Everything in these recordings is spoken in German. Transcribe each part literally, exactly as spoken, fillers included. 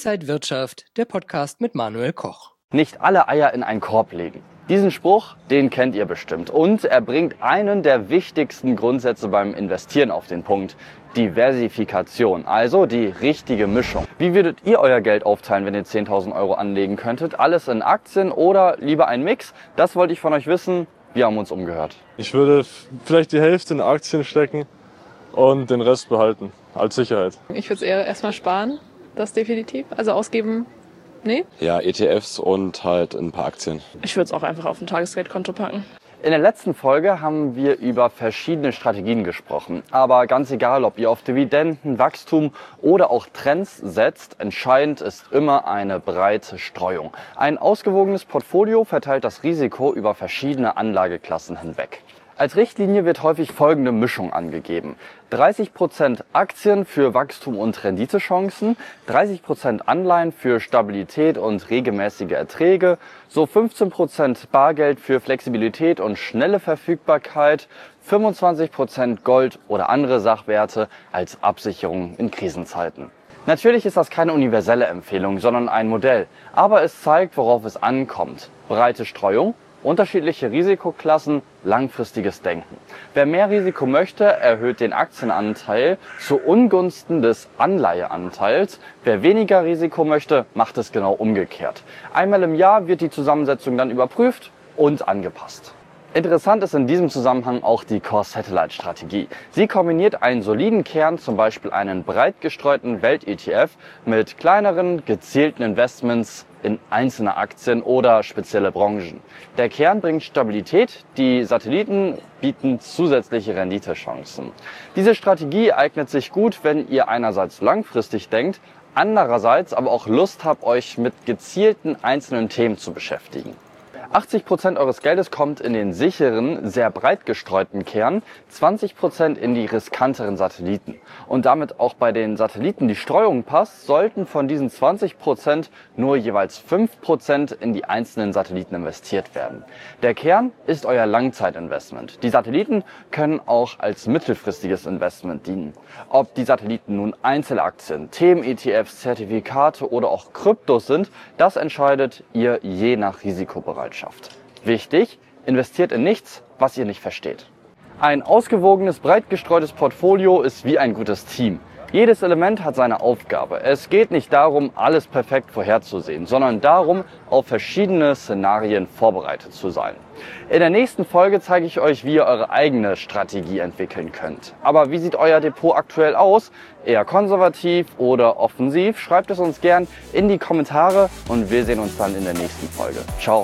Inside Wirtschaft, der Podcast mit Manuel Koch. Nicht alle Eier in einen Korb legen. Diesen Spruch, den kennt ihr bestimmt. Und er bringt einen der wichtigsten Grundsätze beim Investieren auf den Punkt. Diversifikation, also die richtige Mischung. Wie würdet ihr euer Geld aufteilen, wenn ihr zehntausend Euro anlegen könntet? Alles in Aktien oder lieber ein Mix? Das wollte ich von euch wissen. Wir haben uns umgehört. Ich würde vielleicht die Hälfte in Aktien stecken und den Rest behalten, als Sicherheit. Ich würde es eher erstmal sparen, das definitiv. Also ausgeben, nee. Ja, E T Fs und halt ein paar Aktien. Ich würde es auch einfach auf ein Tagesgeldkonto packen. In der letzten Folge haben wir über verschiedene Strategien gesprochen. Aber ganz egal, ob ihr auf Dividenden, Wachstum oder auch Trends setzt, entscheidend ist immer eine breite Streuung. Ein ausgewogenes Portfolio verteilt das Risiko über verschiedene Anlageklassen hinweg. Als Richtlinie wird häufig folgende Mischung angegeben. dreißig Prozent Aktien für Wachstum und Renditechancen, dreißig Prozent Anleihen für Stabilität und regelmäßige Erträge, so fünfzehn Prozent Bargeld für Flexibilität und schnelle Verfügbarkeit, fünfundzwanzig Prozent Gold oder andere Sachwerte als Absicherung in Krisenzeiten. Natürlich ist das keine universelle Empfehlung, sondern ein Modell. Aber es zeigt, worauf es ankommt. Breite Streuung, unterschiedliche Risikoklassen, langfristiges Denken. Wer mehr Risiko möchte, erhöht den Aktienanteil zu Ungunsten des Anleiheanteils. Wer weniger Risiko möchte, macht es genau umgekehrt. Einmal im Jahr wird die Zusammensetzung dann überprüft und angepasst. Interessant ist in diesem Zusammenhang auch die Core-Satellite-Strategie. Sie kombiniert einen soliden Kern, zum Beispiel einen breit gestreuten Welt-E T F, mit kleineren, gezielten Investments in einzelne Aktien oder spezielle Branchen. Der Kern bringt Stabilität, die Satelliten bieten zusätzliche Renditechancen. Diese Strategie eignet sich gut, wenn ihr einerseits langfristig denkt, andererseits aber auch Lust habt, euch mit gezielten einzelnen Themen zu beschäftigen. achtzig Prozent eures Geldes kommt in den sicheren, sehr breit gestreuten Kern, zwanzig Prozent in die riskanteren Satelliten. Und damit auch bei den Satelliten die Streuung passt, sollten von diesen zwanzig Prozent nur jeweils fünf Prozent in die einzelnen Satelliten investiert werden. Der Kern ist euer Langzeitinvestment. Die Satelliten können auch als mittelfristiges Investment dienen. Ob die Satelliten nun Einzelaktien, Themen-E T Fs, Zertifikate oder auch Kryptos sind, das entscheidet ihr je nach Risikobereitschaft. Wichtig, investiert in nichts, was ihr nicht versteht. Ein ausgewogenes, breit gestreutes Portfolio ist wie ein gutes Team. Jedes Element hat seine Aufgabe. Es geht nicht darum, alles perfekt vorherzusehen, sondern darum, auf verschiedene Szenarien vorbereitet zu sein. In der nächsten Folge zeige ich euch, wie ihr eure eigene Strategie entwickeln könnt. Aber wie sieht euer Depot aktuell aus? Eher konservativ oder offensiv? Schreibt es uns gern in die Kommentare und wir sehen uns dann in der nächsten Folge. Ciao!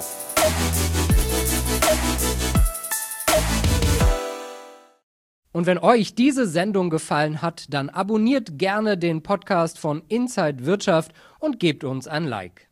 Und wenn euch diese Sendung gefallen hat, dann abonniert gerne den Podcast von Inside Wirtschaft und gebt uns ein Like.